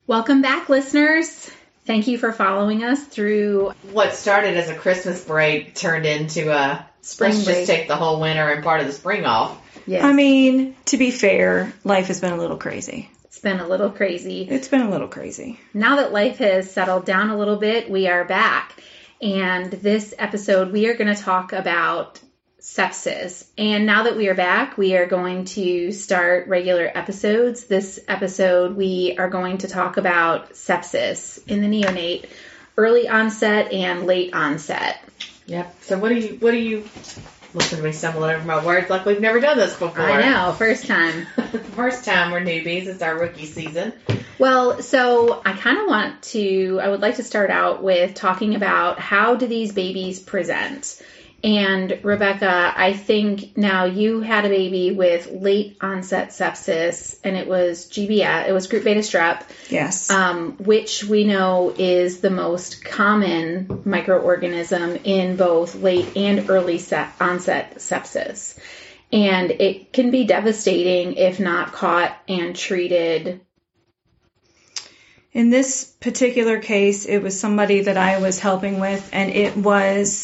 Welcome back, listeners. Thank you for following us through what started as a Christmas break turned into a spring let's break. Just take the whole winter and part of the spring off. Yes. I mean, to be fair, life has been a little crazy. It's been a little crazy. It's been a little crazy. Now that life has settled down a little bit, we are back. And this episode, we are going to talk about sepsis. And now that we are back, we are going to start regular episodes. This episode, we are going to talk about sepsis in the neonate, early onset and late onset. Yep. So what do you listen to me stumble over my words like we've never done this before? I know, first time. First time we're newbies. It's our rookie season. Well, so I would like to start out with talking about how do these babies present? And Rebecca, I think now you had a baby with late onset sepsis, and it was GBS, it was group beta strep. Yes. Which we know is the most common microorganism in both late and early onset sepsis. And it can be devastating if not caught and treated. In this particular case, it was somebody that I was helping with, and it was,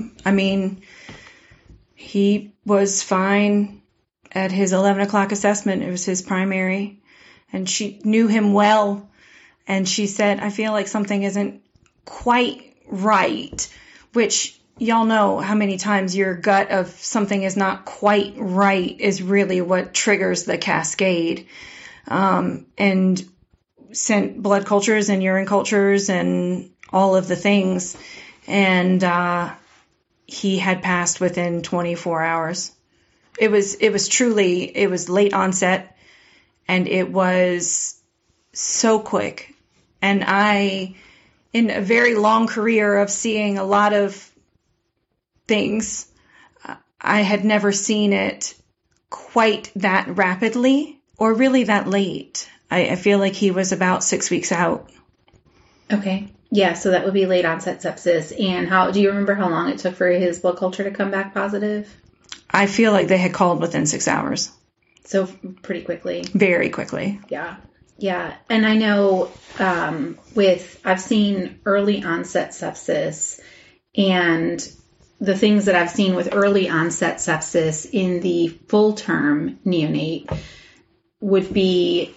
he was fine at his 11 o'clock assessment. It was his primary, and she knew him well, and she said, I feel like something isn't quite right, which y'all know how many times your gut of something is not quite right is really what triggers the cascade. And sent blood cultures and urine cultures and all of the things. And he had passed within 24 hours. It was late onset, and it was so quick. And in a very long career of seeing a lot of things, I had never seen it quite that rapidly or really that late. I feel like he was about 6 weeks out. Okay. Yeah, so that would be late onset sepsis. And do you remember how long it took for his blood culture to come back positive? I feel like they had called within 6 hours. So pretty quickly. Very quickly. Yeah. Yeah. And I know I've seen early onset sepsis, and the things that I've seen with early onset sepsis in the full term neonate would be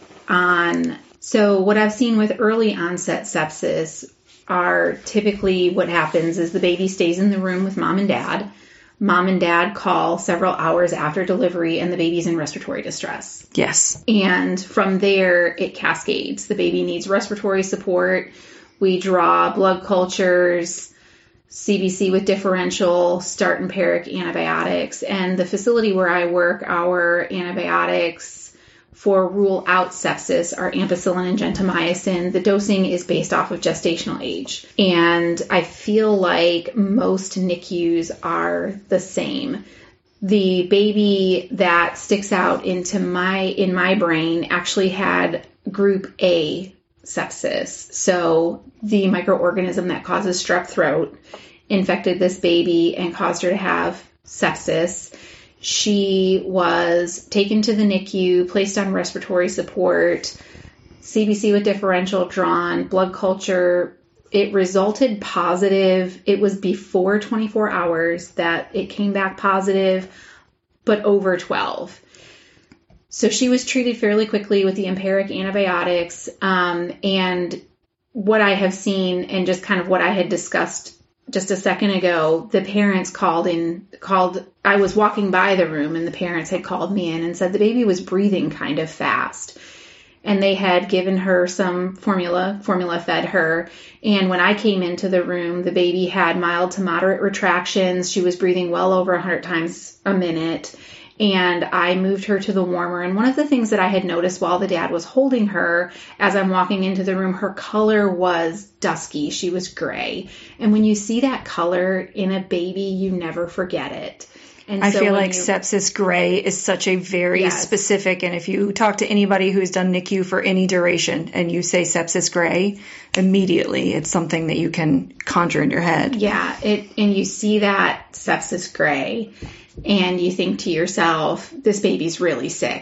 so what I've seen with early onset sepsis are typically what happens is the baby stays in the room with mom and dad. Mom and dad call several hours after delivery, and the baby's in respiratory distress. Yes. And from there, it cascades. The baby needs respiratory support. We draw blood cultures, CBC with differential, start empiric antibiotics. And the facility where I work, our antibiotics for rule out sepsis are ampicillin and gentamicin. The dosing is based off of gestational age. And I feel like most NICUs are the same. The baby that sticks out in my brain actually had group A sepsis. So the microorganism that causes strep throat infected this baby and caused her to have sepsis. She was taken to the NICU, placed on respiratory support, CBC with differential drawn, blood culture. It resulted positive. It was before 24 hours that it came back positive, but over 12. So she was treated fairly quickly with the empiric antibiotics. And what I have seen, and just kind of what I had discussed just a second ago, the parents called. I was walking by the room, and the parents had called me in and said the baby was breathing kind of fast. And they had given her some formula fed her. And when I came into the room, the baby had mild to moderate retractions. She was breathing well over 100 times a minute. And I moved her to the warmer. And one of the things that I had noticed while the dad was holding her, as I'm walking into the room, her color was dusky. She was gray. And when you see that color in a baby, you never forget it. And I feel like sepsis gray is such a very specific, and if you talk to anybody who's done NICU for any duration and you say sepsis gray, immediately it's something that you can conjure in your head. Yeah, and you see that sepsis gray and you think to yourself, this baby's really sick.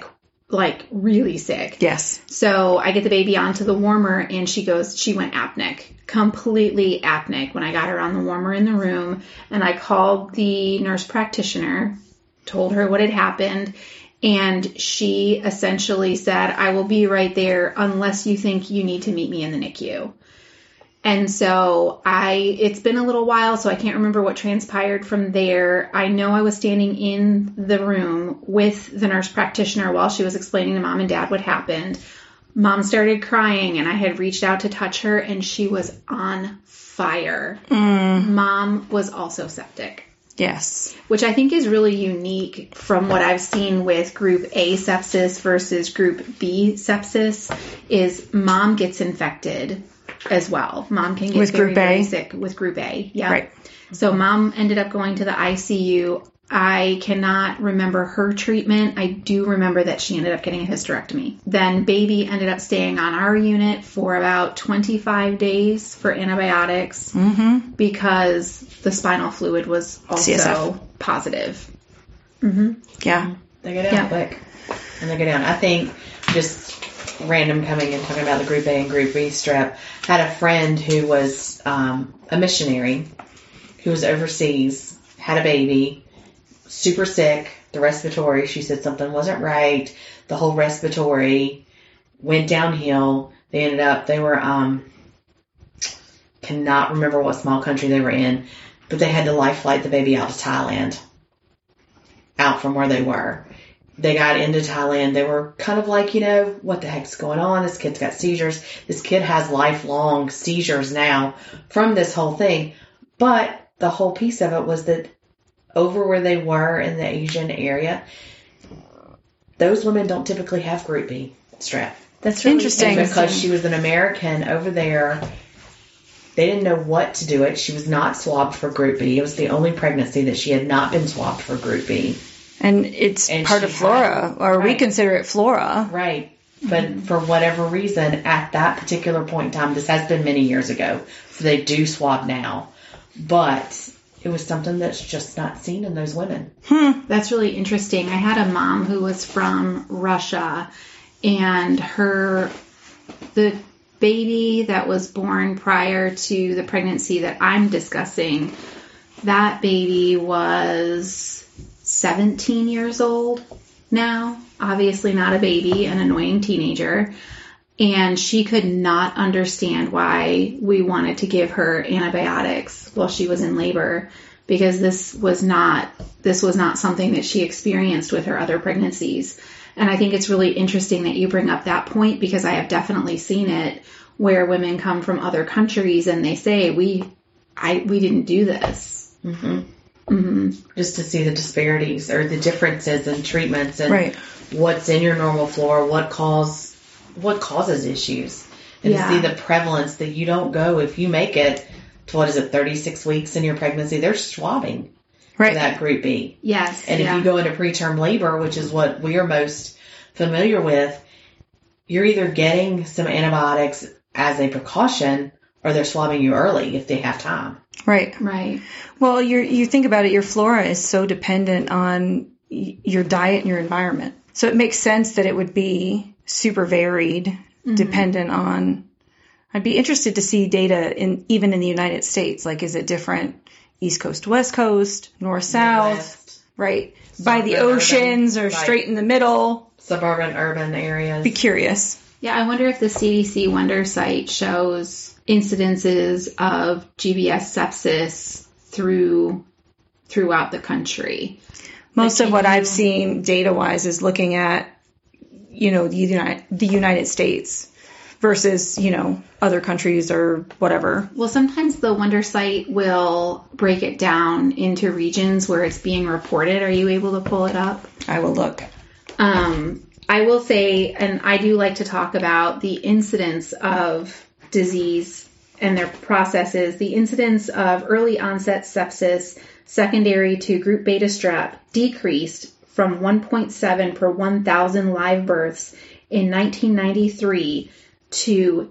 like really sick. Yes. So I get the baby onto the warmer and she went apneic, completely apneic when I got her on the warmer in the room. And I called the nurse practitioner, told her what had happened. And she essentially said, I will be right there unless you think you need to meet me in the NICU. And so it's been a little while, so I can't remember what transpired from there. I know I was standing in the room with the nurse practitioner while she was explaining to Mom and Dad what happened. Mom started crying, and I had reached out to touch her, and she was on fire. Mom was also septic. Yes. Which I think is really unique from what I've seen with Group A sepsis versus Group B sepsis, is Mom gets infected as well. Mom can get with very, Group very A? sick with Group A. Yeah. Right. So Mom ended up going to the ICU. I cannot remember her treatment. I do remember that she ended up getting a hysterectomy. Then baby ended up staying on our unit for about 25 days for antibiotics because the spinal fluid was also CSF. positive. Yeah. They go down quick. And they go down. I think just random coming and talking about the Group A and Group B strep. Had a friend who was a missionary who was overseas, had a baby, super sick, the respiratory, she said something wasn't right. The whole respiratory went downhill. They were, cannot remember what small country they were in, but they had to life flight the baby out to Thailand, out from where they were. They got into Thailand. They were kind of like, what the heck's going on? This kid's got seizures. This kid has lifelong seizures now from this whole thing. But the whole piece of it was that over where they were in the Asian area, those women don't typically have Group B strep. That's really Interesting. And because she was an American over there, they didn't know what to do it. She was not swabbed for Group B. It was the only pregnancy that she had not been swabbed for Group B. And it's And part she of flora, had- or we right. consider it flora. Right. But for whatever reason, at that particular point in time, this has been many years ago, so they do swab now. But it was something that's just not seen in those women. That's really interesting. I had a mom who was from Russia, and the baby that was born prior to the pregnancy that I'm discussing, that baby was 17 years old now. Obviously not a baby, an annoying teenager. And she could not understand why we wanted to give her antibiotics while she was in labor, because this was not something that she experienced with her other pregnancies. And I think it's really interesting that you bring up that point, because I have definitely seen it where women come from other countries and they say, we didn't do this. Just to see the disparities or the differences in treatments and Right. what's in your normal flora, what causes issues, and Yeah. to see the prevalence that you don't go if you make it to 36 weeks in your pregnancy, they're swabbing for Right. that Group B. Yes. And if you go into preterm labor, which is what we are most familiar with, you're either getting some antibiotics as a precaution or they're swabbing you early if they have time. Right. Right. Well, you think about it, your flora is so dependent on your diet and your environment. So it makes sense that it would be super varied, dependent on. I'd be interested to see data even in the United States. Like, is it different East Coast, West Coast, North, South, Midwest, right? By the Suburban, oceans or right. straight in the middle? suburban, urban areas. Be curious. Yeah, I wonder if the CDC Wonder site shows incidences of GBS sepsis throughout the country. Most of what I've seen data-wise is looking at, the United States versus, other countries or whatever. Well, sometimes the Wonder site will break it down into regions where it's being reported. Are you able to pull it up? I will look. I will say, and I do like to talk about the incidence of disease and their processes. The incidence of early onset sepsis secondary to group beta strep decreased from 1.7 per 1,000 live births in 1993 to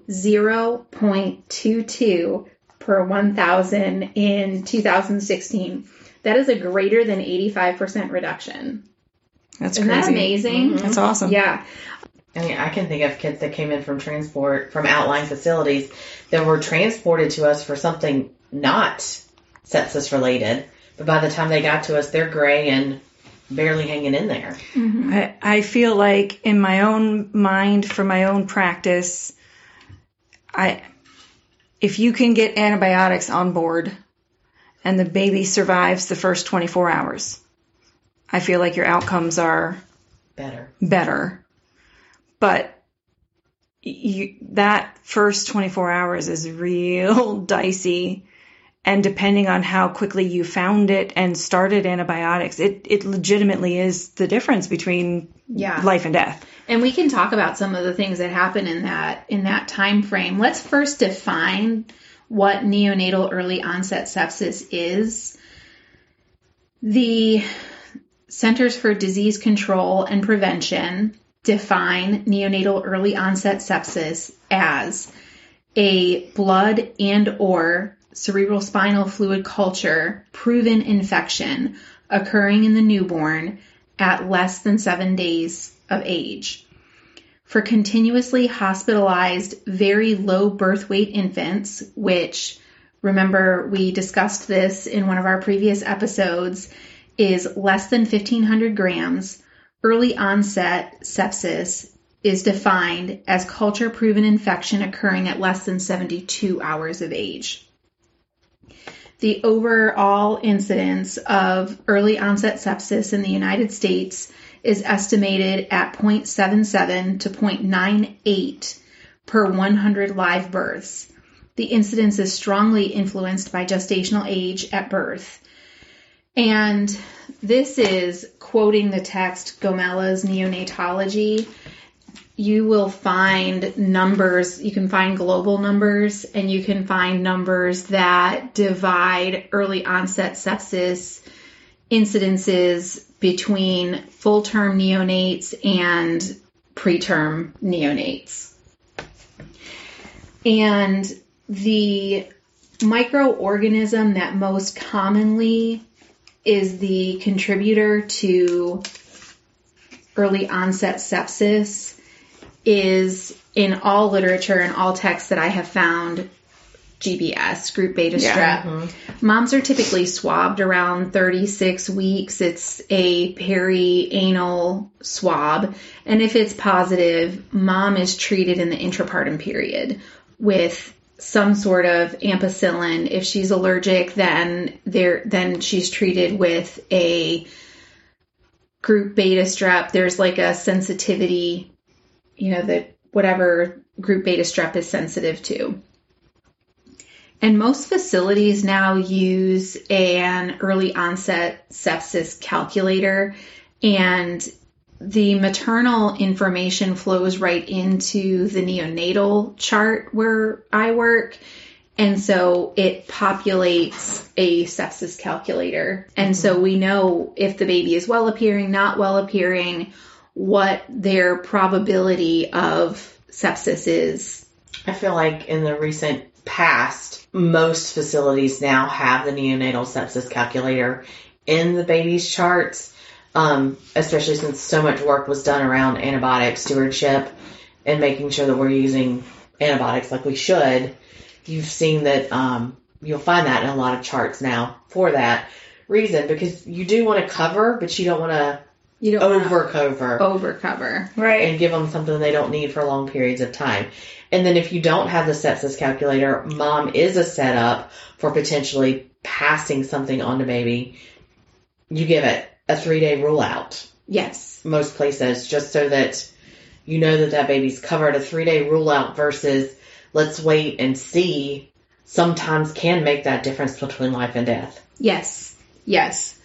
0.22 per 1,000 in 2016. That is a greater than 85% reduction. That's Isn't that crazy. amazing? That's awesome. Yeah. I mean, I can think of kids that came in from outlying facilities that were transported to us for something not sepsis related. But by the time they got to us, they're gray and barely hanging in there. I feel like in my own mind, for my own practice, if you can get antibiotics on board and the baby survives the first 24 hours, I feel like your outcomes are better. But that first 24 hours is real dicey. And depending on how quickly you found it and started antibiotics, it legitimately is the difference between life and death. And we can talk about some of the things that happen in that time frame. Let's first define what neonatal early onset sepsis is. The Centers for Disease Control and Prevention define neonatal early onset sepsis as a blood and or cerebrospinal fluid culture proven infection occurring in the newborn at less than 7 days of age. For continuously hospitalized, very low birth weight infants, which, remember, we discussed this in one of our previous episodes, is less than 1,500 grams, early onset sepsis is defined as culture-proven infection occurring at less than 72 hours of age. The overall incidence of early onset sepsis in the United States is estimated at 0.77 to 0.98 per 100 live births. The incidence is strongly influenced by gestational age at birth. And this is quoting the text Gomella's Neonatology. You will find numbers, you can find global numbers, and you can find numbers that divide early onset sepsis incidences between full-term neonates and preterm neonates. And the microorganism that most commonly is the contributor to early onset sepsis is, in all literature and all texts that I have found, GBS, group beta strep. Moms are typically swabbed around 36 weeks. It's a perianal swab. And if it's positive, mom is treated in the intrapartum period with some sort of ampicillin. If she's allergic, then she's treated with a group beta strep. There's like a sensitivity, that whatever group beta strep is sensitive to. And most facilities now use an early onset sepsis calculator, and the maternal information flows right into the neonatal chart where I work. And so it populates a sepsis calculator. And so we know if the baby is well appearing, not well appearing, what their probability of sepsis is. I feel like in the recent past, most facilities now have the neonatal sepsis calculator in the baby's charts, especially since so much work was done around antibiotic stewardship and making sure that we're using antibiotics like we should. You've seen that you'll find that in a lot of charts now for that reason, because you do want to cover, but you don't want to overcover. Right. And give them something they don't need for long periods of time. And then if you don't have the sepsis calculator, mom is a setup for potentially passing something on to baby. You give it a 3-day rule out. Yes. Most places, just so that you know that baby's covered. A 3-day rule out versus let's wait and see sometimes can make that difference between life and death. Yes. Yes.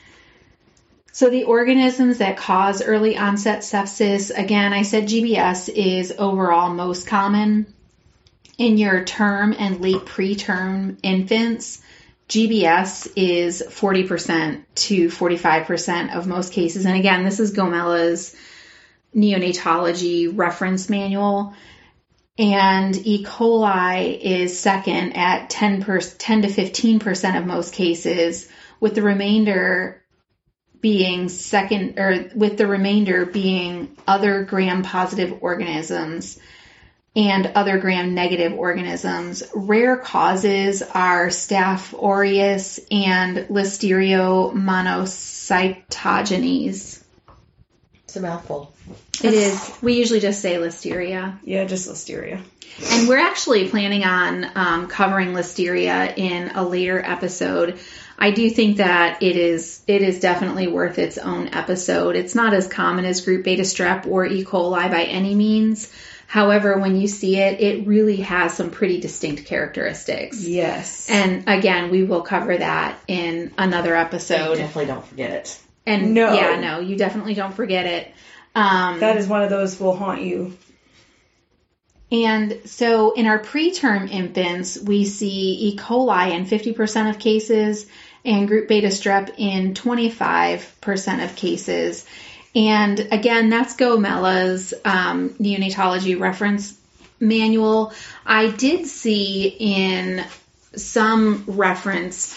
So the organisms that cause early onset sepsis, again, I said GBS is overall most common. In your term and late preterm infants, GBS is 40% to 45% of most cases. And again, this is Gomella's Neonatology Reference Manual. And E. coli is second at 10 to 15% of most cases, with the remainder being second, or with the remainder being other gram-positive organisms and other gram-negative organisms. Rare causes are Staph aureus and Listeria monocytogenes. It's a mouthful. It is. We usually just say Listeria. Yeah, just Listeria. And we're actually planning on covering Listeria in a later episode. I do think that it is definitely worth its own episode. It's not as common as group beta strep or E. coli by any means. However, when you see it, it really has some pretty distinct characteristics. Yes. And again, we will cover that in another episode. Definitely don't forget it. And No. yeah, no, you definitely don't forget it. That is one of those will haunt you. And so in our preterm infants, we see E. coli in 50% of cases and group beta strep in 25% of cases. And again, that's Gomella's neonatology reference manual. I did see in some reference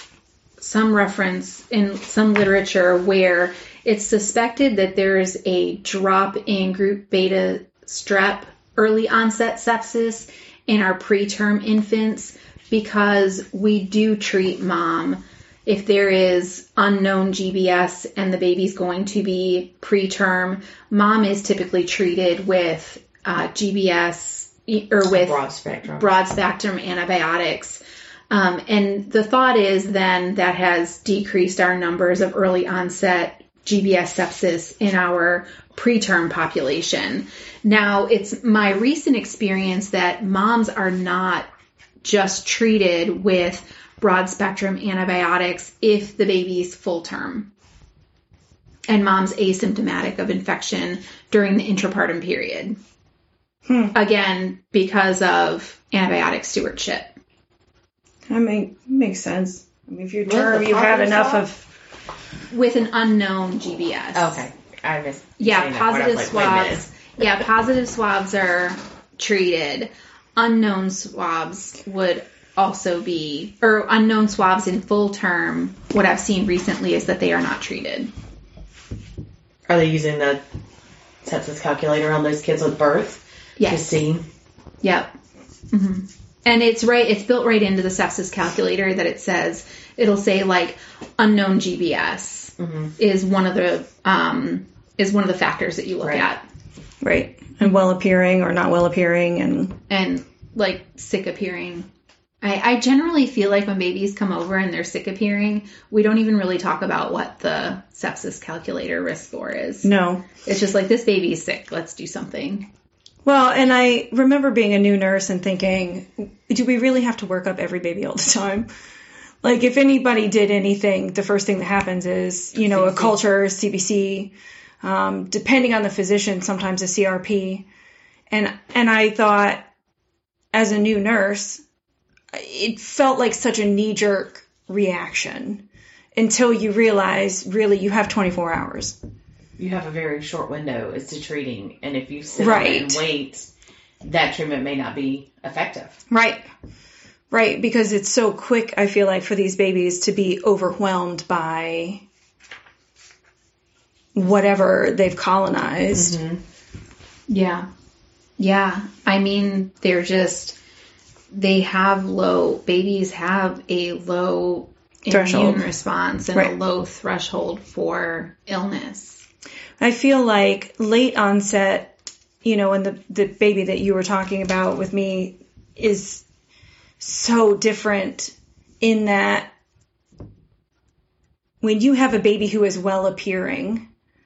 in some literature where it's suspected that there's a drop in group beta strep early onset sepsis in our preterm infants because we do treat mom. If there is unknown GBS and the baby's going to be preterm, mom is typically treated with GBS or with broad spectrum antibiotics. And the thought is then that has decreased our numbers of early onset GBS sepsis in our preterm population. Now, it's my recent experience that moms are not just treated with broad spectrum antibiotics if the baby's full term and mom's asymptomatic of infection during the intrapartum period. Again, because of antibiotic stewardship. That makes sense. I mean, if you're term, you have enough of... With an unknown GBS. Okay. I missed. Yeah, positive swabs. Yeah, positive swabs are treated. Unknown swabs would also be, or unknown swabs in full term, what I've seen recently is that they are not treated. Are they using the sepsis calculator on those kids with birth? Yes. To see? Yep. Mm-hmm. And it's built right into the sepsis calculator that it'll say like unknown GBS is one of the factors that you look at. Right. And well appearing or not well appearing and like sick appearing. I generally feel like when babies come over and they're sick appearing, we don't even really talk about what the sepsis calculator risk score is. No. It's just like, this baby is sick. Let's do something. Well, and I remember being a new nurse and thinking, do we really have to work up every baby all the time? Like, if anybody did anything, the first thing that happens is, CBC. A culture, CBC, depending on the physician, sometimes a CRP. And I thought, as a new nurse, it felt like such a knee-jerk reaction until you realize, really, you have 24 hours. You have a very short window as to treating, and if you sit and wait, that treatment may not be effective. Right, because it's so quick, I feel like, for these babies to be overwhelmed by whatever they've colonized. Mm-hmm. Yeah. I mean, babies have a low threshold. Immune response and a low threshold for illness. I feel like late onset, and the baby that you were talking about with me is so different in that when you have a baby who is well appearing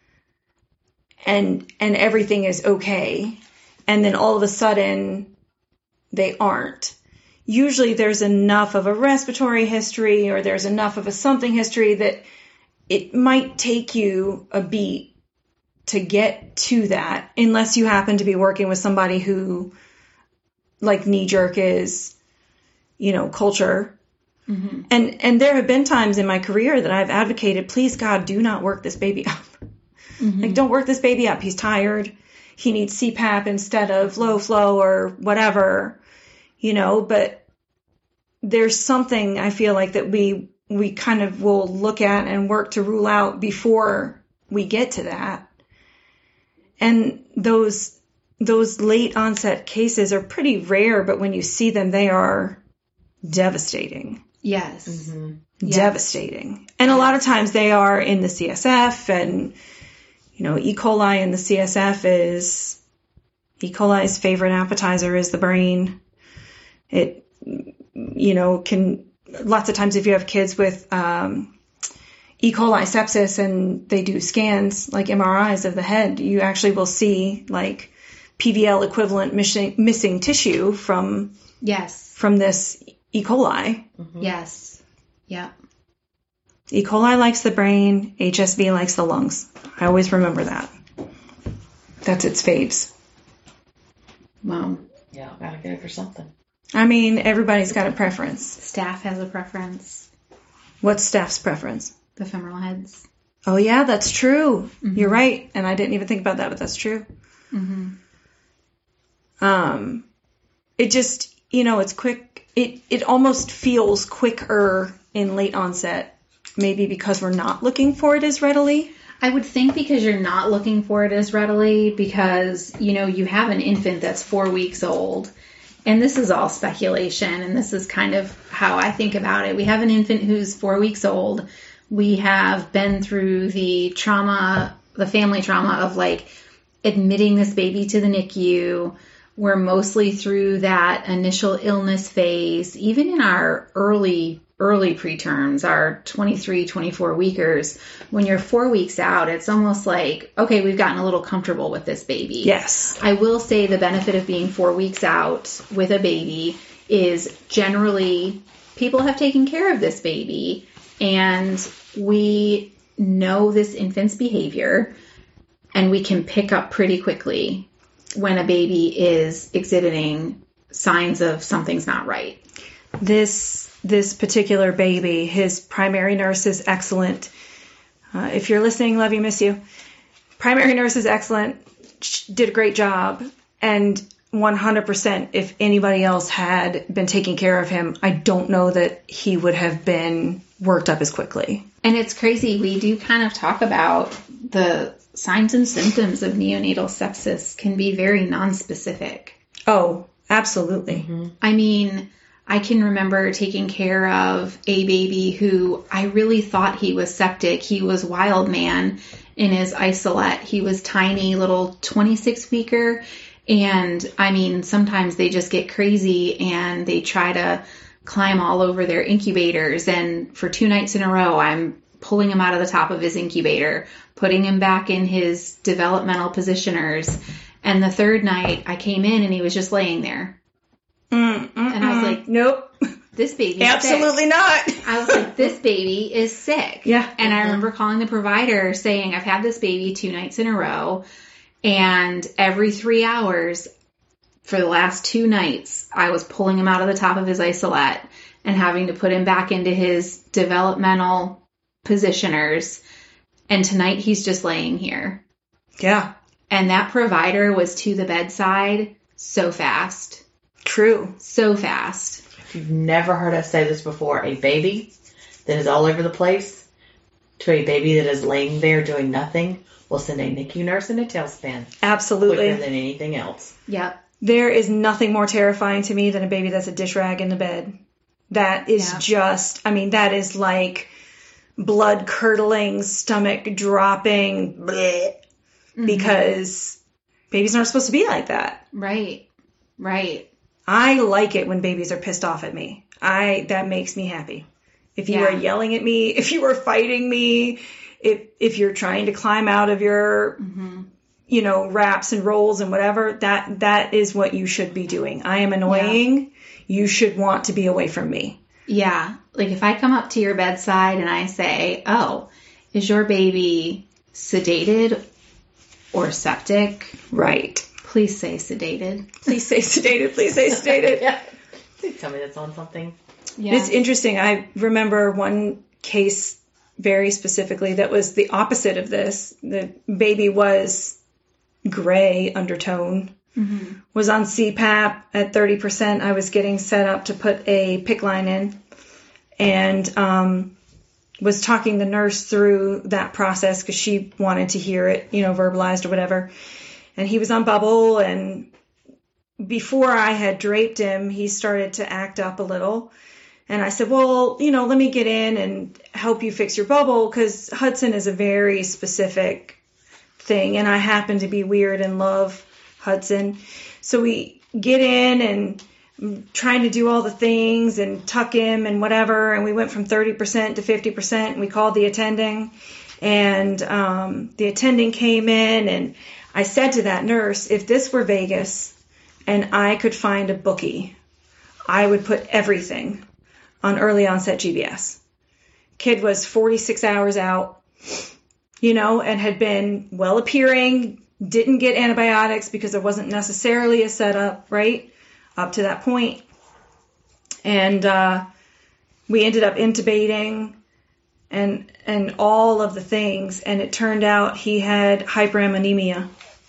and everything is okay, and then all of a sudden they aren't. Usually there's enough of a respiratory history or there's enough of a something history that it might take you a beat to get to that, unless you happen to be working with somebody who, like knee-jerk is, culture. Mm-hmm. And there have been times in my career that I've advocated, please God, do not work this baby up. Mm-hmm. Like, don't work this baby up. He's tired. He needs CPAP instead of low flow or whatever, but there's something I feel like that we we kind of will look at and work to rule out before we get to that. And those late onset cases are pretty rare, but when you see them, they are devastating. Yes. Mm-hmm. Yes. Devastating. And a lot of times they are in the CSF, and, you know, E. coli in the CSF is, E. coli's favorite appetizer is the brain. It, you know, can, lots of times if you have kids with E. coli sepsis and they do scans, like MRIs of the head, you actually will see like PVL equivalent missing tissue from Yes. this E. coli. Mm-hmm. Yes. Yeah. E. coli likes the brain, HSV likes the lungs. I always remember that. That's its faves. Wow. Yeah, gotta go for something. I mean, everybody's got a preference. Staff has a preference. What's staff's preference? The femoral heads. Oh, yeah, that's true. Mm-hmm. You're right. And I didn't even think about that, but that's true. Mm-hmm. It just, you know, it's quick. It almost feels quicker in late onset, maybe because we're not looking for it as readily. I would think because you're not looking for it as readily because, you know, you have an infant that's 4 weeks old. And this is all speculation, and this is kind of how I think about it. We have an infant who's 4 weeks old. We have been through the trauma, the family trauma of like admitting this baby to the NICU. We're mostly through that initial illness phase. Even in our early preterms, our 23, 24 weekers, when you're 4 weeks out, it's almost like, okay, we've gotten a little comfortable with this baby. Yes. I will say the benefit of being 4 weeks out with a baby is generally people have taken care of this baby and we know this infant's behavior and we can pick up pretty quickly when a baby is exhibiting signs of something's not right. This particular baby, his primary nurse is excellent. If you're listening, love you, miss you. Primary nurse is excellent. Did a great job. And 100%, if anybody else had been taking care of him, I don't know that he would have been worked up as quickly. And it's crazy. We do kind of talk about the signs and symptoms of neonatal sepsis can be very nonspecific. Oh, absolutely. Mm-hmm. I mean, I can remember taking care of a baby who I really thought he was septic. He was wild man in his isolette. He was tiny little 26-weeker. And I mean, sometimes they just get crazy and they try to climb all over their incubators. And for 2 nights in a row, I'm pulling him out of the top of his incubator, putting him back in his developmental positioners. And the third night I came in and he was just laying there. And I was like, nope. This baby's Absolutely sick. not. I was like, this baby is sick. Yeah. And I remember calling the provider saying, I've had this baby 2 nights in a row. And every 3 hours for the last 2 nights, I was pulling him out of the top of his isolette and having to put him back into his developmental positioners. And tonight he's just laying here. Yeah. And that provider was to the bedside so fast. True. So fast. If you've never heard us say this before, a baby that is all over the place to a baby that is laying there doing nothing will send a NICU nurse in a tailspin. Absolutely. Quicker than anything else. Yep. There is nothing more terrifying to me than a baby that's a dish rag in the bed. That is just, I mean, that is like blood curdling, stomach dropping, bleh, because babies aren't supposed to be like that. Right. Right. I like it when babies are pissed off at me. That makes me happy. If you are yelling at me, if you are fighting me, if you're trying to climb out of your, you know, wraps and rolls and whatever, that is what you should be doing. I am annoying. Yeah. You should want to be away from me. Yeah. Like if I come up to your bedside and I say, oh, is your baby sedated or septic? Right. Please say sedated. Please say sedated. Please say sedated. Yeah. Please tell me that's on something. Yeah. It's interesting. I remember one case very specifically that was the opposite of this. The baby was gray undertone, was on CPAP at 30%. I was getting set up to put a PICC line in. And was talking the nurse through that process because she wanted to hear it, verbalized or whatever. And he was on bubble, and before I had draped him, he started to act up a little. And I said, well, let me get in and help you fix your bubble, because Hudson is a very specific thing, and I happen to be weird and love Hudson. So we get in and trying to do all the things and tuck him and whatever, and we went from 30% to 50%, and we called the attending, and the attending came in, and I said to that nurse, if this were Vegas and I could find a bookie, I would put everything on early onset GBS. Kid was 46 hours out, and had been well appearing, didn't get antibiotics because there wasn't necessarily a setup, right, up to that point. And we ended up intubating and all of the things, and it turned out he had hyperammonemia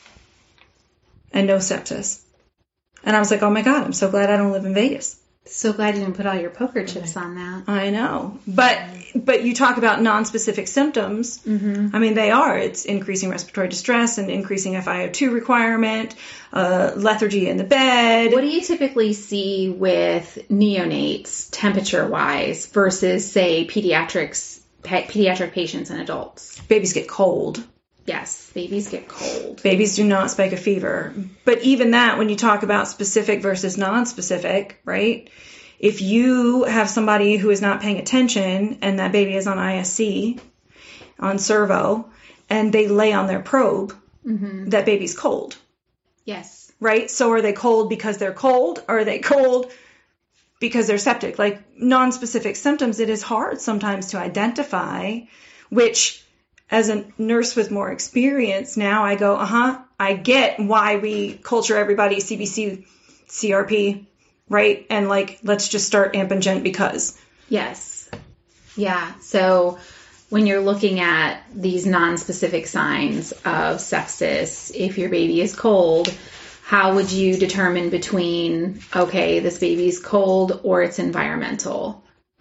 and no sepsis. And I was like, oh my God, I'm so glad I don't live in Vegas. So glad you didn't put all your poker chips on that. I know. But you talk about non-specific symptoms. Mm-hmm. I mean, they are. It's increasing respiratory distress and increasing FiO2 requirement, lethargy in the bed. What do you typically see with neonates, temperature-wise, versus, say, pediatric patients and adults? Babies get cold. Yes, babies get cold. Babies do not spike a fever. But even that, when you talk about specific versus non-specific, right? If you have somebody who is not paying attention and that baby is on ISC, on servo, and they lay on their probe, Mm-hmm. that baby's cold. Yes. Right? So are they cold because they're cold? Or are they cold because they're septic? Like non-specific symptoms, it is hard sometimes to identify, which as a nurse with more experience now, I go, I get why we culture everybody CBC, CRP, right? And let's just start amp and gent because. Yes. Yeah. So when you're looking at these non-specific signs of sepsis, if your baby is cold, how would you determine between, okay, this baby's cold or it's environmental?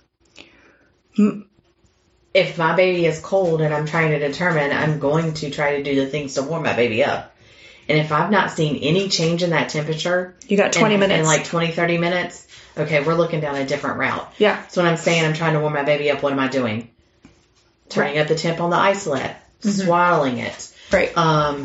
If my baby is cold and I'm trying to determine, I'm going to try to do the things to warm my baby up. And if I've not seen any change in that temperature, you got 20 minutes. In 20, 30 minutes, okay, we're looking down a different route. Yeah. So when I'm saying I'm trying to warm my baby up, what am I doing? Turning up the temp on the isolate, swaddling it. Right.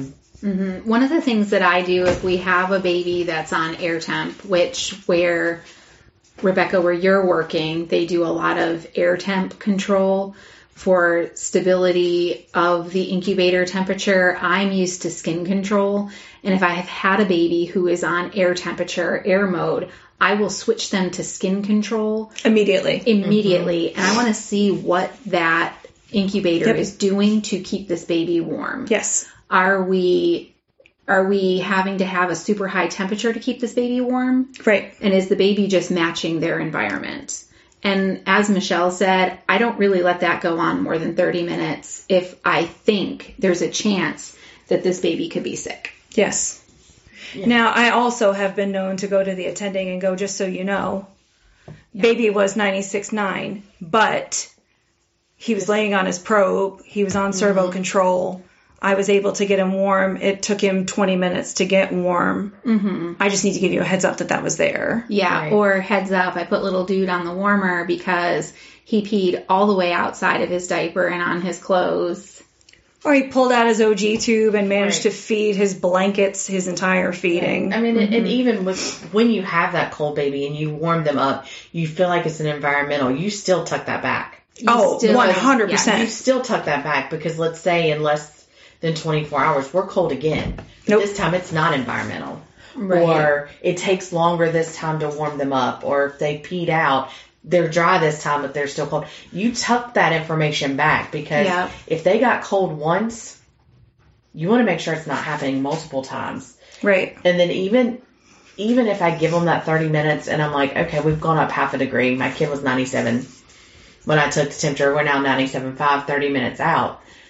One of the things that I do if we have a baby that's on air temp, where Rebecca, where you're working, they do a lot of air temp control for stability of the incubator temperature. I'm used to skin control. And if I have had a baby who is on air temperature, air mode, I will switch them to skin control immediately. And I want to see what that incubator is doing to keep this baby warm. Yes. Are we having to have a super high temperature to keep this baby warm? Right. And is the baby just matching their environment? And as Michelle said, I don't really let that go on more than 30 minutes if I think there's a chance that this baby could be sick. Yes. Yeah. Now, I also have been known to go to the attending and go, just so you know, baby was 96.9, but he was laying on his probe. He was on servo control. I was able to get him warm. It took him 20 minutes to get warm. Mm-hmm. I just need to give you a heads up that was there. Yeah, right. Or heads up, I put little dude on the warmer because he peed all the way outside of his diaper and on his clothes. Or he pulled out his OG tube and managed to feed his blankets his entire feeding. I mean, and even when you have that cold baby and you warm them up, you feel like it's an environmental. You still tuck that back. 100%. Yeah, you still tuck that back because let's say in less than 24 hours, we're cold again. Nope. This time it's not environmental. Right. Or it takes longer this time to warm them up. Or if they peed out, they're dry this time, but they're still cold. You tuck that information back because if they got cold once, you want to make sure it's not happening multiple times. Right. And then even if I give them that 30 minutes and I'm like, okay, we've gone up half a degree. My kid was 97 when I took the temperature. We're now 97.5, 30 minutes out.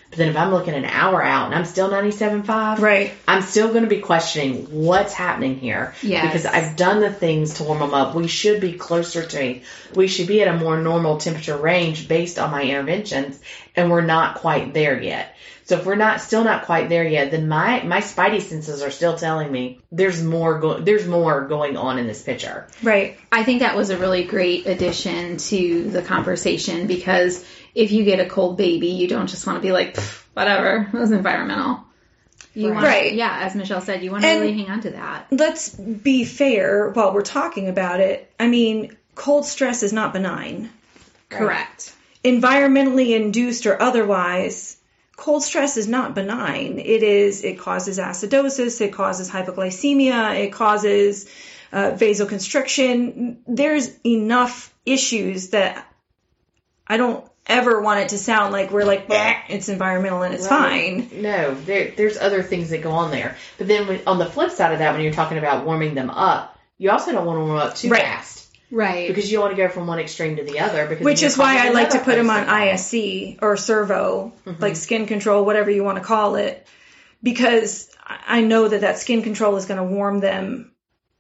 But then if I'm looking an hour out and I'm still 97.5, Right. I'm still going to be questioning what's happening here. Yes. Because I've done the things to warm them up. We should be closer to, we should be at a more normal temperature range based on my interventions, and we're not quite there yet. So if we're still not quite there yet, then my spidey senses are still telling me there's more going on in this picture. Right. I think that was a really great addition to the conversation, because if you get a cold baby, you don't just want to be like, whatever, it was environmental. You want, Right. Yeah, as Michelle said, you want to really hang on to that. Let's be fair while we're talking about it. I mean, cold stress is not benign. Correct. Environmentally induced or otherwise, cold stress is not benign. It causes acidosis, it causes hypoglycemia, it causes vasoconstriction. There's enough issues that I don't ever want it to sound like we're like, it's environmental and it's fine. No, there's other things that go on there. But then on the flip side of that, when you're talking about warming them up, you also don't want to warm them up too fast. Right. Because you don't want to go from one extreme to the other. Which is why I like to put them on ISC or servo, like skin control, whatever you want to call it. Because I know that skin control is going to warm them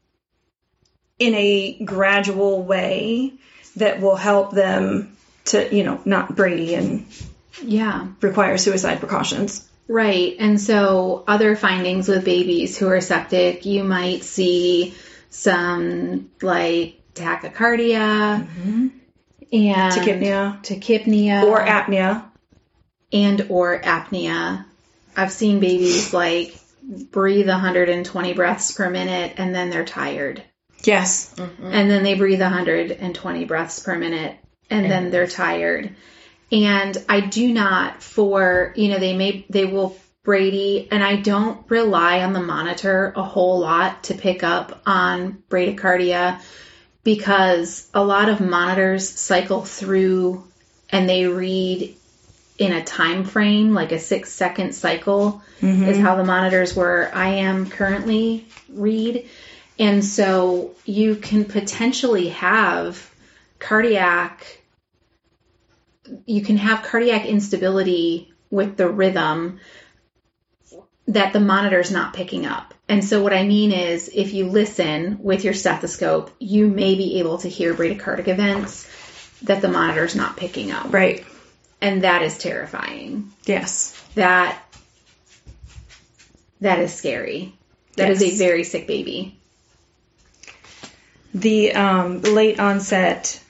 in a gradual way that will help them to, not Brady and require suicide precautions. Right. And so other findings with babies who are septic, you might see some like tachycardia and tachypnea or apnea or apnea. I've seen babies like breathe 120 breaths per minute and then they're tired. Yes. And then they breathe 120 breaths per minute and then they're tired. And I do not they will Brady, and I don't rely on the monitor a whole lot to pick up on bradycardia, because a lot of monitors cycle through and they read in a time frame, like a 6-second cycle is how the monitors where I am currently read. And so you can potentially have cardiac instability with the rhythm that the monitor's not picking up. And so what I mean is, if you listen with your stethoscope, you may be able to hear bradycardic events that the monitor's not picking up. Right. And that is terrifying. Yes. That is scary. That is a very sick baby. The late onset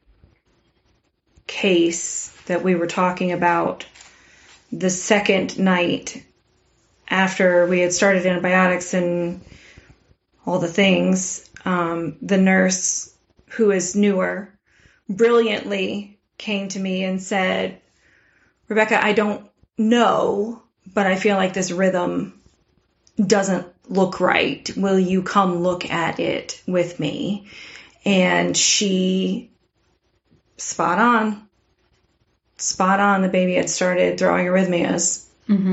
case that we were talking about, the second night after we had started antibiotics and all the things, the nurse, who is newer, brilliantly came to me and said, Rebecca, I don't know, but I feel like this rhythm doesn't look right. Will you come look at it with me? And she, spot on, the baby had started throwing arrhythmias.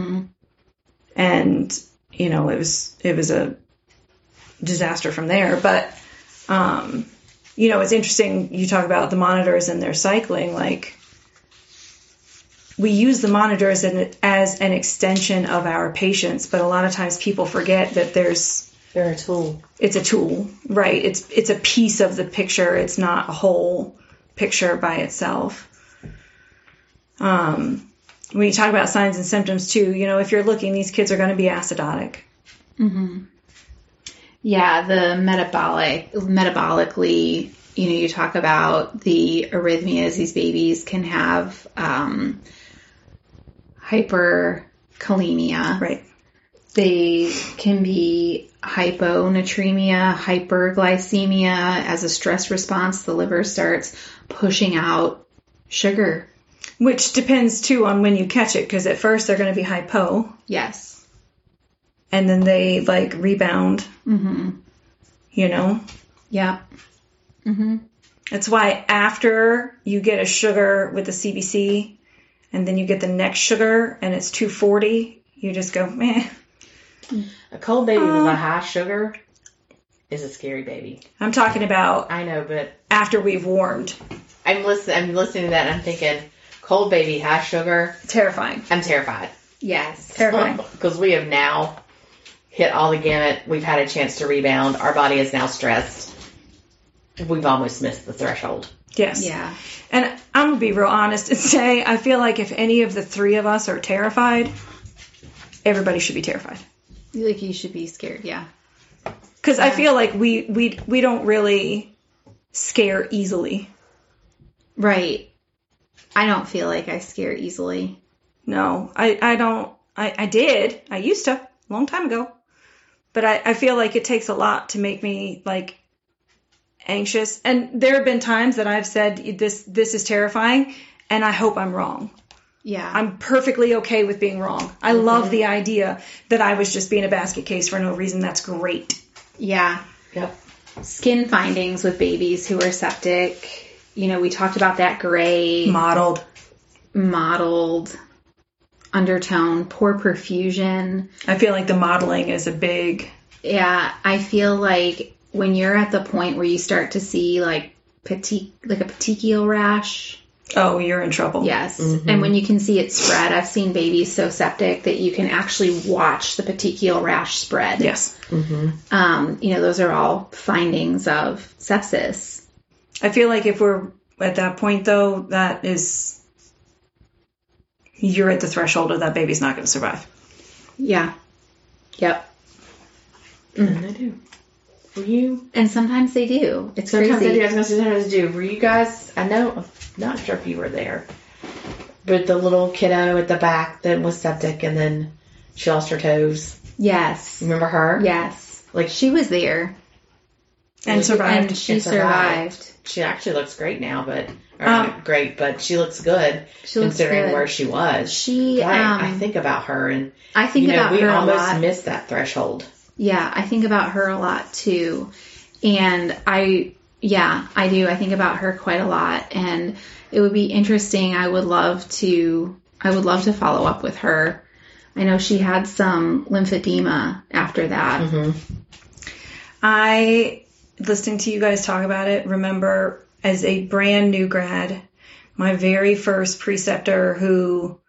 And, it was a disaster from there. But, it's interesting. You talk about the monitors and their cycling. Like, we use the monitors as an extension of our patients, but a lot of times people forget that they're a tool. It's a tool, right? It's a piece of the picture. It's not a whole picture by itself. When you talk about signs and symptoms too, if you're looking, these kids are going to be acidotic. Yeah, the metabolically, you talk about the arrhythmias. These babies can have hyperkalemia. Right. They can be hyponatremia, hyperglycemia. As a stress response, the liver starts pushing out sugar. Which depends, too, on when you catch it, because at first they're going to be hypo. Yes. And then they, rebound. Yeah. That's why after you get a sugar with the CBC, and then you get the next sugar, and it's 240, you just go, meh. A cold baby with a high sugar is a scary baby. I'm talking about... I know, but... after we've warmed. I'm listening to that, and I'm thinking... cold baby, high sugar. Terrifying. I'm terrified. Yes. Terrifying. Because we have now hit all the gamut. We've had a chance to rebound. Our body is now stressed. We've almost missed the threshold. Yes. Yeah. And I'm going to be real honest and say, I feel like if any of the three of us are terrified, everybody should be terrified. Like you should be scared, yeah. Because I feel like we don't really scare easily. Right. I don't feel like I scare easily. No, I don't. I did. I used to, a long time ago. But I feel like it takes a lot to make me, like, anxious. And there have been times that I've said, this is terrifying, and I hope I'm wrong. Yeah. I'm perfectly okay with being wrong. I love the idea that I was just being a basket case for no reason. That's great. Yeah. Yep. Skin findings with babies who are septic. You know, we talked about that gray, Mottled undertone, poor perfusion. I feel like the modeling is a big... Yeah, I feel like when you're at the point where you start to see like a petechial rash. Oh, you're in trouble. Yes. Mm-hmm. And when you can see it spread, I've seen babies so septic that you can actually watch the petechial rash spread. Yes. Mm-hmm. You know, those are all findings of sepsis. I feel like if we're at that point, though, that is... You're at the threshold of that baby's not going to survive. Yeah. Yep. And they do. Were you? And sometimes they do. It's Sometimes crazy. they do. I was going to say sometimes they do. Were you guys? I know. I'm not sure if you were there, but the little kiddo at the back that was septic and then she lost her toes. Yes. Remember her? Yes. Like she was there and survived. And she survived. She actually looks great now, but not great, but she looks good considering where she was. I think about her and I think about her a lot. We almost missed that threshold. Yeah, I think about her a lot too. And I do. I think about her quite a lot, and it would be interesting. I would love to follow up with her. I know she had some lymphedema after that. Mm-hmm. Listening to you guys talk about it, remember as a brand new grad, my very first preceptor who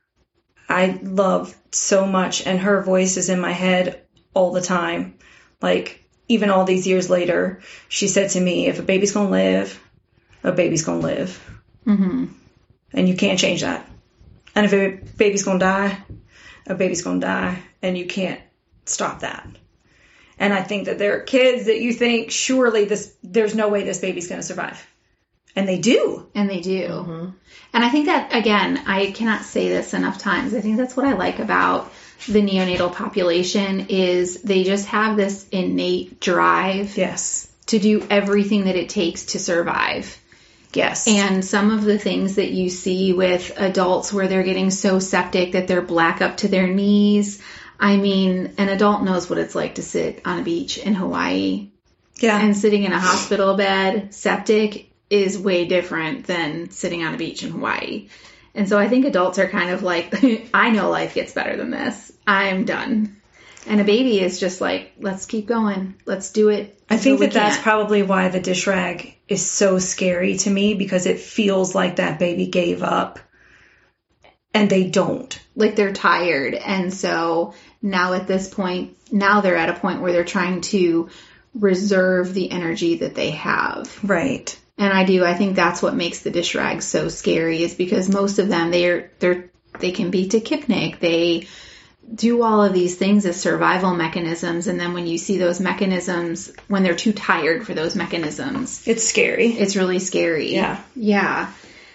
I love so much, and her voice is in my head all the time. Like, even all these years later, she said to me, if a baby's going to live, a baby's going to live. Mm-hmm. And you can't change that. And if a baby's going to die, a baby's going to die. And you can't stop that. And I think that there are kids that you think, surely there's no way this baby's going to survive. And they do. And they do. Mm-hmm. And I think that, again, I cannot say this enough times. I think that's what I like about the neonatal population is they just have this innate drive to do everything that it takes to survive. Yes. And some of the things that you see with adults where they're getting so septic that they're black up to their knees. I mean, an adult knows what it's like to sit on a beach in Hawaii. Yeah. And sitting in a hospital bed, septic, is way different than sitting on a beach in Hawaii. And so I think adults are kind of like, I know life gets better than this. I'm done. And a baby is just like, let's keep going. Let's do it. I think that's probably why the dish rag is so scary to me, because it feels like that baby gave up and they don't. Like they're tired. And so now at this point, now they're at a point where they're trying to reserve the energy that they have. Right. And I think that's what makes the dish rag so scary, is because most of them, they can be tachypnic. They do all of these things as survival mechanisms. And then when you see those mechanisms, when they're too tired for those mechanisms, it's scary. It's really scary. Yeah. Yeah.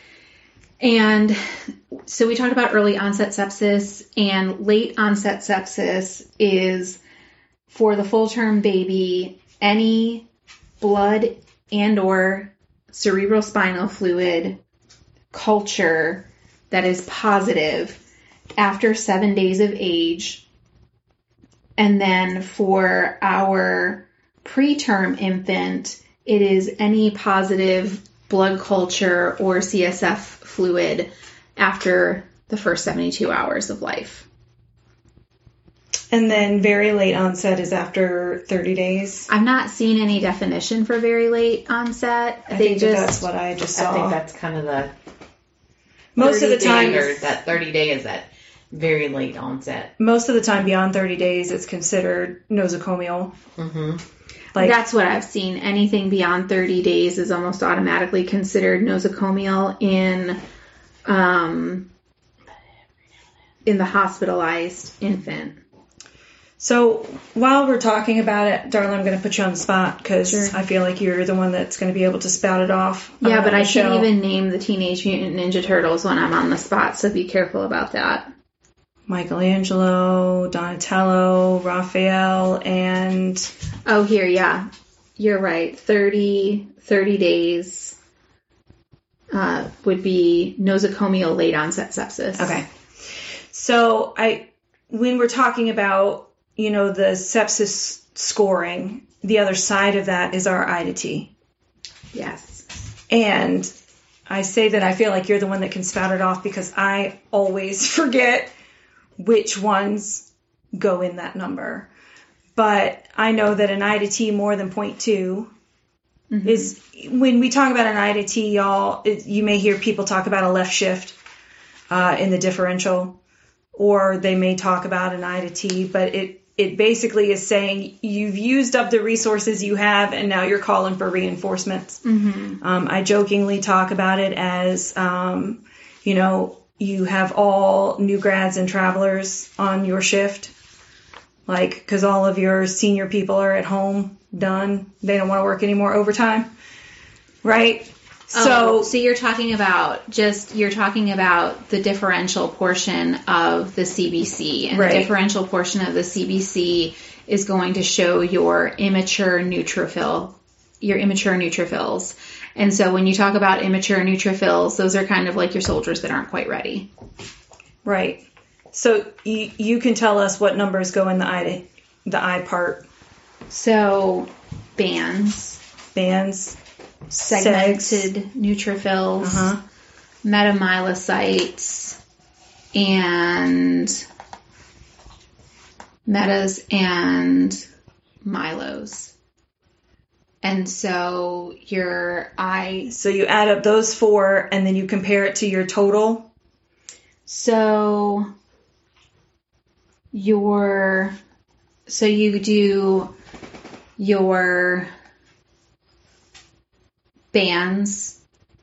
And so we talked about early onset sepsis, and late onset sepsis is for the full term baby, any blood and or cerebrospinal fluid culture that is positive after 7 days of age. And then for our preterm infant, it is any positive blood culture or CSF fluid after the first 72 hours of life. And then very late onset is after 30 days. I've not seen any definition for very late onset. I think that's what I just saw. I think that's kind of Most of the time, standard, that 30 day is that very late onset. most of the time beyond 30 days, it's considered nosocomial. Mm-hmm. Like, That's what I've seen. Anything beyond 30 days is almost automatically considered nosocomial in the hospitalized infant. so while we're talking about it, Darla, I'm going to put you on the spot because I feel like you're the one that's going to be able to spout it off. Yeah, but I Michelle. can't even name the Teenage Mutant Ninja Turtles when I'm on the spot, so be careful about that. Michelangelo, Donatello, Raphael, and Oh, here, yeah. You're right. 30 days would be nosocomial late onset sepsis. okay. So when we're talking about, the sepsis scoring, the other side of that is our I to T. Yes. And I say that I feel like you're the one that can spout it off because I always forget which ones go in that number. But I know that an I to T more than 0.2 is, when we talk about an I to T, y'all, you may hear people talk about a left shift in the differential, or they may talk about an I to T, but it basically is saying you've used up the resources you have and now you're calling for reinforcements. I jokingly talk about it as, you have all new grads and travelers on your shift, like, because all of your senior people are at home, done. They don't want to work any more overtime, right? So you're talking about the differential portion of the CBC, and Right. the differential portion of the CBC is going to show your immature neutrophils. And so when you talk about immature neutrophils, those are kind of like your soldiers that aren't quite ready. Right. So you can tell us what numbers go in the I part. So bands, segmented neutrophils, metamyelocytes, and metas and myelos. And so So you add up those four and then you compare it to your total. So you do your bands,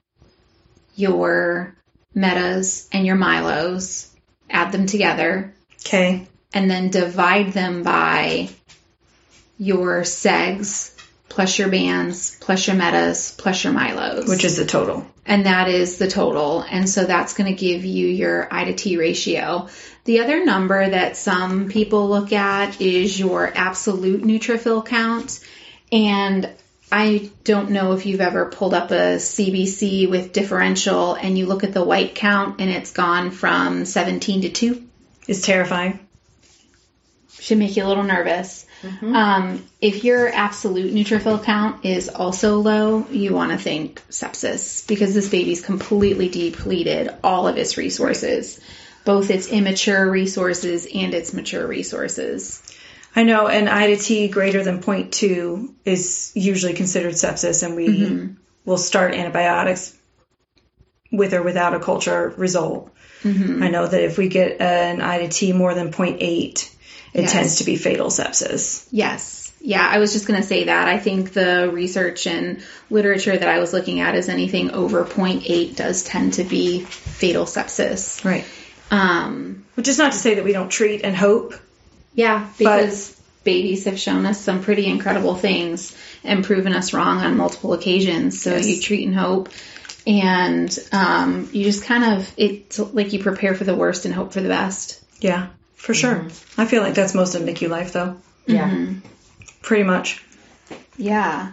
your metas, and your myelos, add them together. Okay. And then divide them by your segs plus your bands plus your metas plus your myelos. Which is the total. And that is the total. And so that's going to give you your I to T ratio. The other number that some people look at is your absolute neutrophil count. And I don't know if you've ever pulled up a CBC with differential and you look at the white count and it's gone from 17 to 2. It's terrifying. Should make you a little nervous. If your absolute neutrophil count is also low, you want to think sepsis, because this baby's completely depleted all of its resources, both its immature resources and its mature resources. I know an I to T greater than 0.2 is usually considered sepsis, and we will start antibiotics with or without a culture result. I know that if we get an I to T more than 0.8, it tends to be fatal sepsis. Yes. Yeah, I was just going to say that. I think the research and literature that I was looking at is anything over 0.8 does tend to be fatal sepsis. Right. Which is not to say that we don't treat and hope. Yeah, because babies have shown us some pretty incredible things and proven us wrong on multiple occasions. So you treat and hope. And you just kind of, it's like you prepare for the worst and hope for the best. Yeah, for sure. I feel like that's most of NICU life, though. Yeah. Pretty much. Yeah.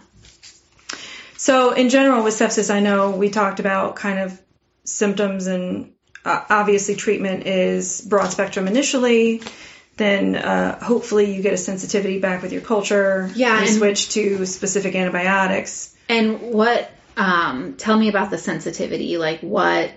So in general with sepsis, I know we talked about kind of symptoms, and obviously treatment is broad spectrum initially. Then hopefully you get a sensitivity back with your culture. Yeah. You switch to specific antibiotics. And what, tell me about the sensitivity. Like what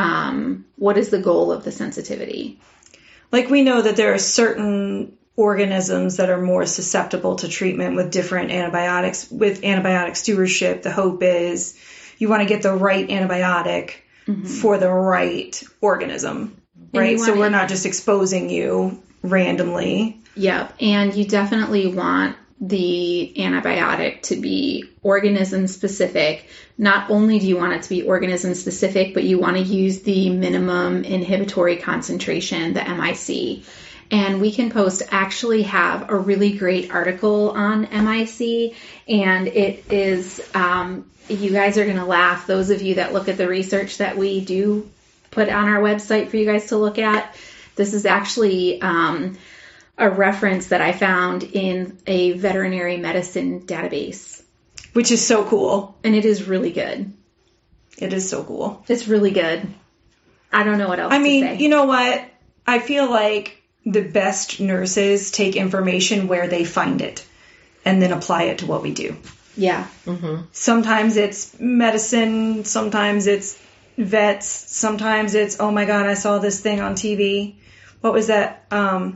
is the goal of the sensitivity? Like we know that there are certain organisms that are more susceptible to treatment with different antibiotics. With antibiotic stewardship, the hope is you want to get the right antibiotic for the right organism, right? So we're not just exposing you randomly. Yep. And you definitely want the antibiotic to be organism specific. Not only do you want it to be organism specific, but you want to use the minimum inhibitory concentration, the MIC. And We Can Post actually have a really great article on MIC, and it is, you guys are going to laugh, those of you that look at the research that we do put on our website for you guys to look at. This is actually a reference that I found in a veterinary medicine database. Which is so cool. And it is really good. It is so cool. It's really good. I don't know what else to say. You know what? I feel like the best nurses take information where they find it and then apply it to what we do. Yeah. Mm-hmm. Sometimes it's medicine. Sometimes it's vets. Sometimes it's, oh my God, I saw this thing on TV. What was that?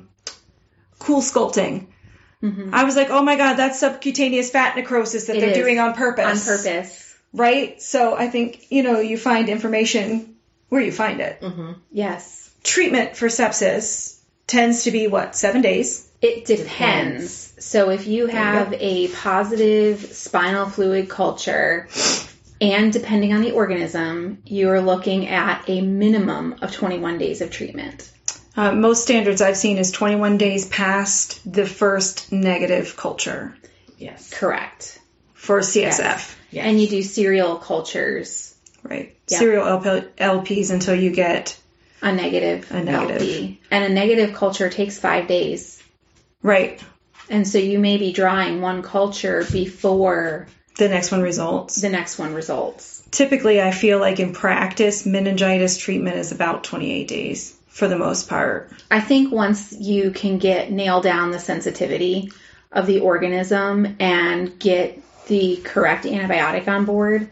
Cool Sculpting. Mm-hmm. I was like, oh my God, that's subcutaneous fat necrosis that they're doing on purpose. On purpose. Right? So I think, you find information where you find it. Mm-hmm. Yes. Treatment for sepsis tends to be, 7 days? It depends. So if you have a positive spinal fluid culture, and depending on the organism, you're looking at a minimum of 21 days of treatment. Most standards I've seen is 21 days past the first negative culture. Yes. Correct. For CSF. Yes. And you do serial cultures. Right. Yep. Serial LPs until you get a negative negative. LP. And a negative culture takes 5 days. Right. And so you may be drawing one culture before the next one results. Typically, I feel like in practice, meningitis treatment is about 28 days for the most part. I think once you can nail down the sensitivity of the organism and get the correct antibiotic on board,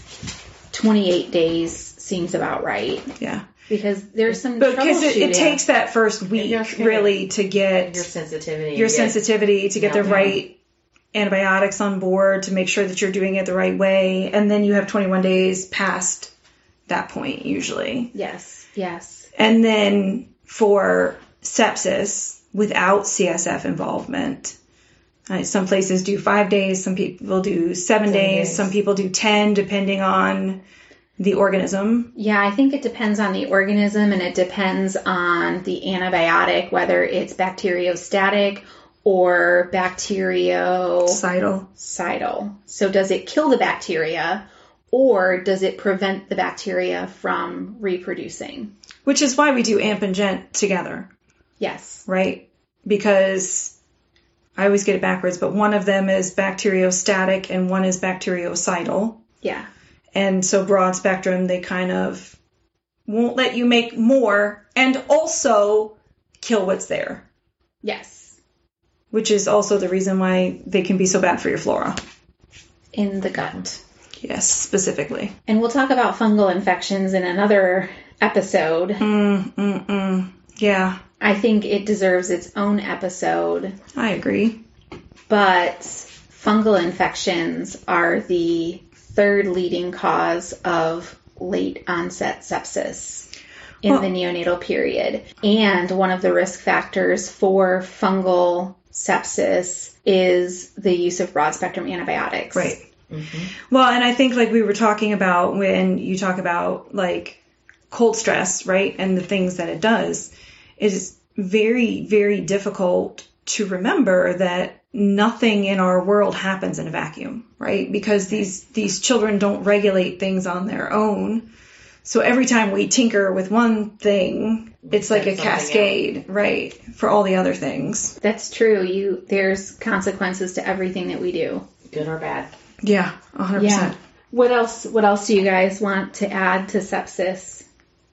28 days seems about right. Yeah. Because there's some because it takes that first week really to get your sensitivity to get the right antibiotics on board, to make sure that you're doing it the right way, and then you have 21 days past that point usually. Yes. And then for sepsis without CSF involvement, some places do 5 days, some people do 7 days, some people do 10, depending on the organism. Yeah, I think it depends on the organism, and it depends on the antibiotic, whether it's bacteriostatic or bactericidal. So does it kill the bacteria, or does it prevent the bacteria from reproducing? Which is why we do AMP and GENT together. Yes. Right? Because I always get it backwards, but one of them is bacteriostatic and one is bactericidal. Yeah. And so broad spectrum, they kind of won't let you make more and also kill what's there. Yes. Which is also the reason why they can be so bad for your flora. In the gut. Yes, specifically. And we'll talk about fungal infections in another episode. Yeah. I think it deserves its own episode. I agree. But fungal infections are the third leading cause of late onset sepsis in the neonatal period. And one of the risk factors for fungal sepsis is the use of broad spectrum antibiotics. Right. Mm-hmm. Well, and I think like we were talking about when you talk about like cold stress, right? And the things that it does, it is very, very difficult to remember that nothing in our world happens in a vacuum, right? Because these children don't regulate things on their own. So every time we tinker with one thing, it's like a cascade, right? For all the other things. That's true. There's consequences to everything that we do. Good or bad. Yeah, 100%. Yeah. What else do you guys want to add to sepsis?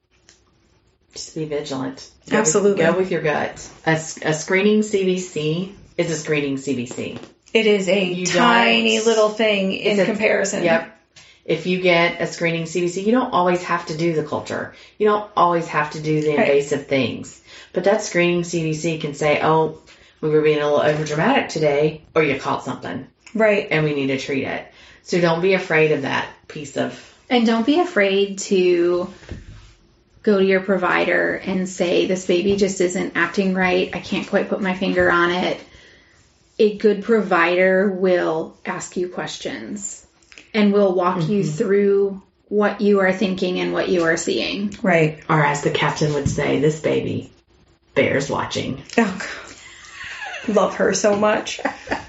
Just be vigilant. Absolutely. Go with your gut. A screening CBC is a screening CBC. It is a tiny little thing in comparison. Yep. If you get a screening CBC, you don't always have to do the culture. You don't always have to do the invasive things. But that screening CBC can say, oh, we were being a little overdramatic today, or you caught something. Right. and we need to treat it. So don't be afraid of that piece of... And don't be afraid to go to your provider and say, this baby just isn't acting right. I can't quite put my finger on it. A good provider will ask you questions and will walk you through what you are thinking and what you are seeing. Right. Or as the captain would say, this baby bears watching. Oh, God. Love her so much.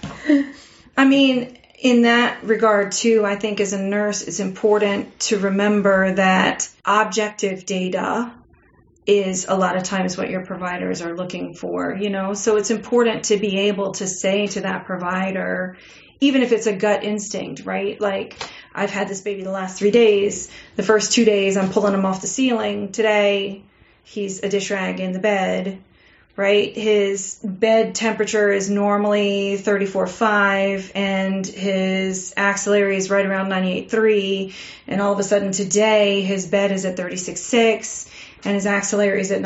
I mean, in that regard, too, I think as a nurse, it's important to remember that objective data is a lot of times what your providers are looking for, you know? So it's important to be able to say to that provider, even if it's a gut instinct, right? Like, I've had this baby the last 3 days. The first 2 days, I'm pulling him off the ceiling. Today, he's a dish rag in the bed, right? His bed temperature is normally 34.5 and his axillary is right around 98.3. And all of a sudden today, his bed is at 36.6 and his axillary is at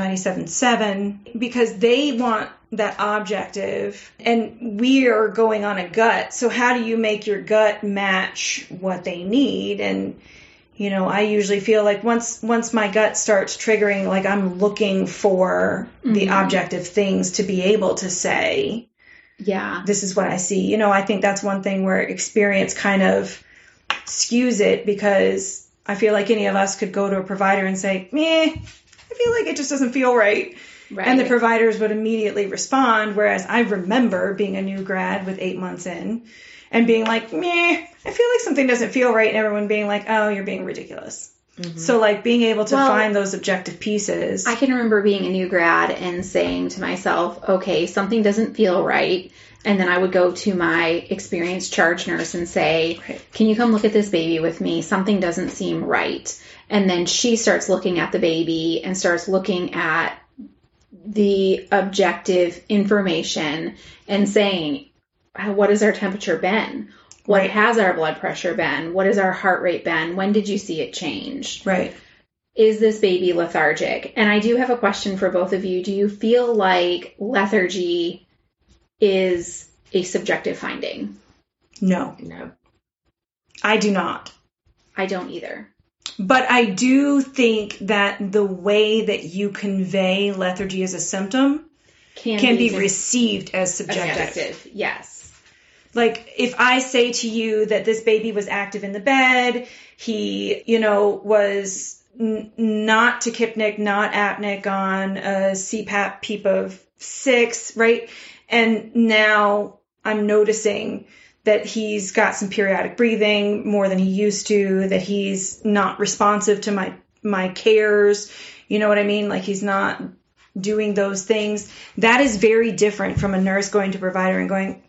97.7, because they want that objective and we are going on a gut. So how do you make your gut match what they need? And, you know, I usually feel like once my gut starts triggering, like I'm looking for the objective things to be able to say, yeah, this is what I see. You know, I think that's one thing where experience kind of skews it, because I feel like any of us could go to a provider and say, I feel like it just doesn't feel right. Right. And the providers would immediately respond, whereas I remember being a new grad with 8 months in and being like, I feel like something doesn't feel right, and everyone being like, oh, you're being ridiculous. Mm-hmm. So, like, being able to find those objective pieces. I can remember being a new grad and saying to myself, okay, something doesn't feel right. And then I would go to my experienced charge nurse and say, can you come look at this baby with me? Something doesn't seem right. And then she starts looking at the baby and starts looking at the objective information and saying, what has our temperature been? What has our blood pressure been? What has our heart rate been? When did you see it change? Right. Is this baby lethargic? And I do have a question for both of you. Do you feel like lethargy is a subjective finding? No. I do not. I don't either. But I do think that the way that you convey lethargy as a symptom can be received as subjective. Yes. Like, if I say to you that this baby was active in the bed, he, you know, was not tachypnic, not apneic on a CPAP PEEP of 6, right? And now I'm noticing that he's got some periodic breathing more than he used to, that he's not responsive to my cares. You know what I mean? Like, he's not doing those things. That is very different from a nurse going to provider and going,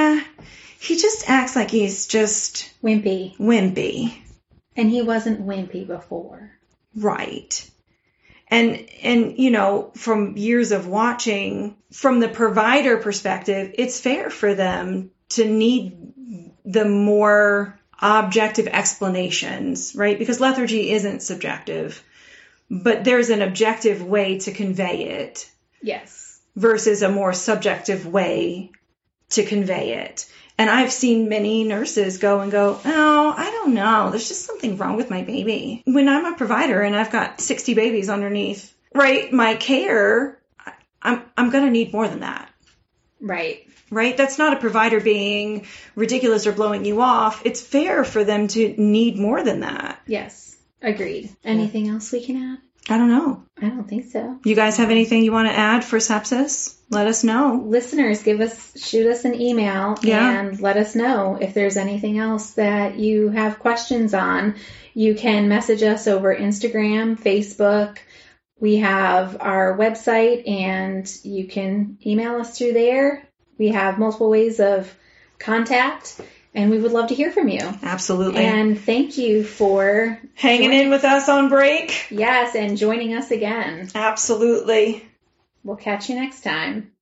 he just acts like he's just wimpy. And he wasn't wimpy before. Right. And, you know, from years of watching, from the provider perspective, it's fair for them to need the more objective explanations, right? Because lethargy isn't subjective, but there's an objective way to convey it. Yes. Versus a more subjective way to convey it. And I've seen many nurses go, oh, I don't know. There's just something wrong with my baby. When I'm a provider and I've got 60 babies underneath, right, my care, I'm going to need more than that. Right. Right? That's not a provider being ridiculous or blowing you off. It's fair for them to need more than that. Yes. Agreed. Anything else we can add? I don't know. I don't think so. You guys have anything you want to add for sepsis? Let us know. Listeners, shoot us an email and let us know if there's anything else that you have questions on. You can message us over Instagram, Facebook. We have our website, and you can email us through there. We have multiple ways of contact, and we would love to hear from you. Absolutely. And thank you for hanging in with us on break. Yes, and joining us again. Absolutely. We'll catch you next time.